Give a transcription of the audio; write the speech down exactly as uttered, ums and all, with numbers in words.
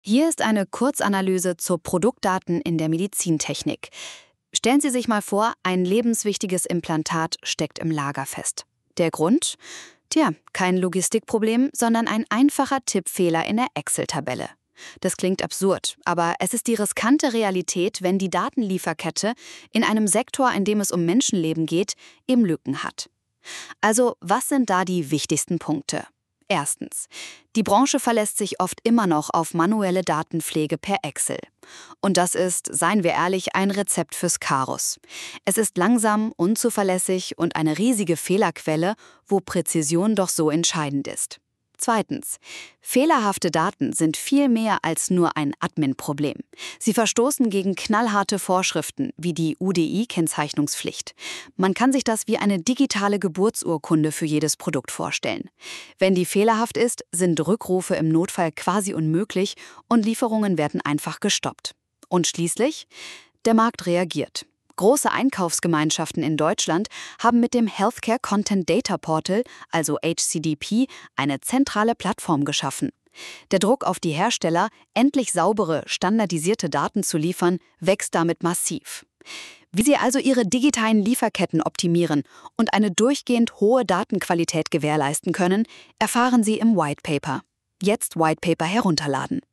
Hier ist eine Kurzanalyse zu Produktdaten in der Medizintechnik. Stellen Sie sich mal vor, ein lebenswichtiges Implantat steckt im Lager fest. Der Grund? Tja, kein Logistikproblem, sondern ein einfacher Tippfehler in der Excel-Tabelle. Das klingt absurd, aber es ist die riskante Realität, wenn die Datenlieferkette in einem Sektor, in dem es um Menschenleben geht, eben Lücken hat. Also, was sind da die wichtigsten Punkte? Erstens. Die Branche verlässt sich oft immer noch auf manuelle Datenpflege per Excel. Und das ist, seien wir ehrlich, ein Rezept fürs Chaos. Es ist langsam, unzuverlässig und eine riesige Fehlerquelle, wo Präzision doch so entscheidend ist. Zweitens. Fehlerhafte Daten sind viel mehr als nur ein Admin-Problem. Sie verstoßen gegen knallharte Vorschriften wie die U D I-Kennzeichnungspflicht. Man kann sich das wie eine digitale Geburtsurkunde für jedes Produkt vorstellen. Wenn die fehlerhaft ist, sind Rückrufe im Notfall quasi unmöglich und Lieferungen werden einfach gestoppt. Und schließlich? Der Markt reagiert. Große Einkaufsgemeinschaften in Deutschland haben mit dem Healthcare Content Data Portal, also H C D P, eine zentrale Plattform geschaffen. Der Druck auf die Hersteller, endlich saubere, standardisierte Daten zu liefern, wächst damit massiv. Wie Sie also Ihre digitalen Lieferketten optimieren und eine durchgehend hohe Datenqualität gewährleisten können, erfahren Sie im White Paper. Jetzt White Paper herunterladen.